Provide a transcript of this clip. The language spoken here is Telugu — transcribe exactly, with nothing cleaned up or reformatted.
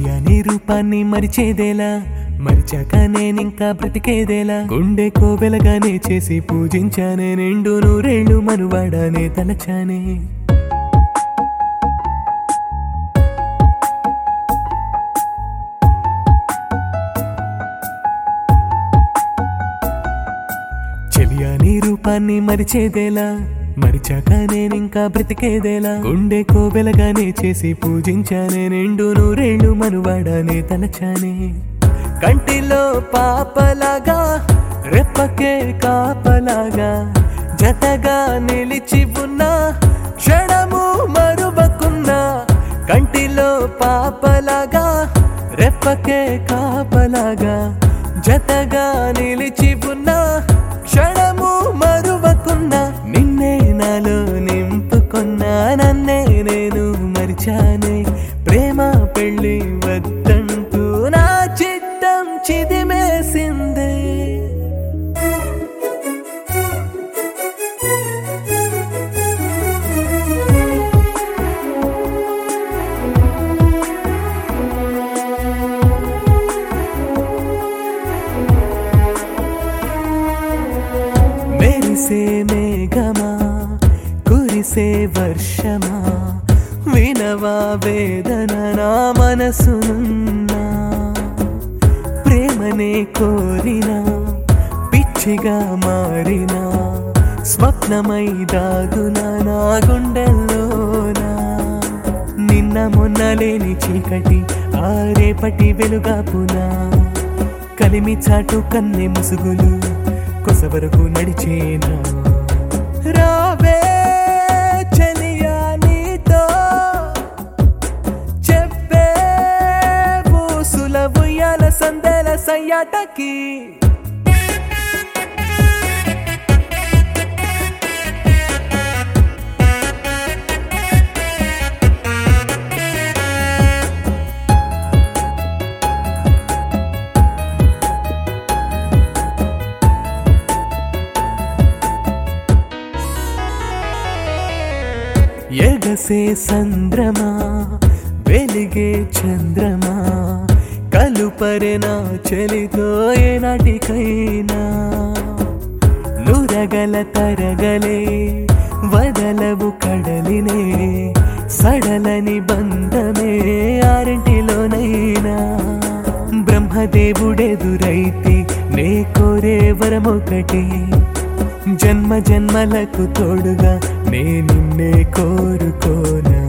చెలియాని రూపాన్ని మరిచేదేలా, మరిచాక నేనింకా బ్రతికేదేలా. గుండె కోవెలగానే చేసి పూజించానే, నిండు నూరేళ్ళు మనువాడానే తలచానే. చెలియాని రూపాన్ని మరిచేదేలా, మరిచాక నేనింకా బ్రతికేదేలా. గుండె కోవెలగానే చేసి పూజించానే, నిండు నూరేళ్ళు మనువాడానే తలచానే. కంటిలో పాపలాగా రెప్పకే కాపలాగా, జతగా నిలిచి ఉన్నా క్షణము మరువకున్నా. కంటిలో పాపలాగా రెప్పకే కాపలాగా, జతగా నిలిచి ఉన్నా క్షణము మరువకున్నా. నిన్నే నాలో నింపుకున్నా, నన్నే నేను మరిచానే. ప్రేమ పెళ్ళి వద్దంటూ నా చిత్తం చిదిమేసిందే. మెరిసే మేఘమా, కురిసే వర్షమా, వినవా వేదన నా మనసునున్నా. ప్రేమనే కోరినా పిచ్చిగా మారినా, స్వప్నమై దాగునా నా గుండెల్లోనా. నిన్న మొన్న లేని చీకటి ఆ రేపటి వెలుగాపునా, కలిమి చాటు కన్నె ముసుగులు కొసవరకు నడిచేనా. రావే చెలియా నీతో చెప్పే పూసుల ఉయ్యాల సందెల సయ్యాటకి. ఎగసే సంద్రమా, వెలిగే చంద్రమా, కలుపరెనా చెలితో ఏనాటికైనా. నురగల తరగలే వదలవు కడలినే, సడలని బంధమే ఆరింటిలోనైనా. బ్రహ్మదేవుడెదురైతే నే కోరే వరమొకటి, జన్మ జన్మలకు తోడుగా నే నిన్నే కోరుకోనా.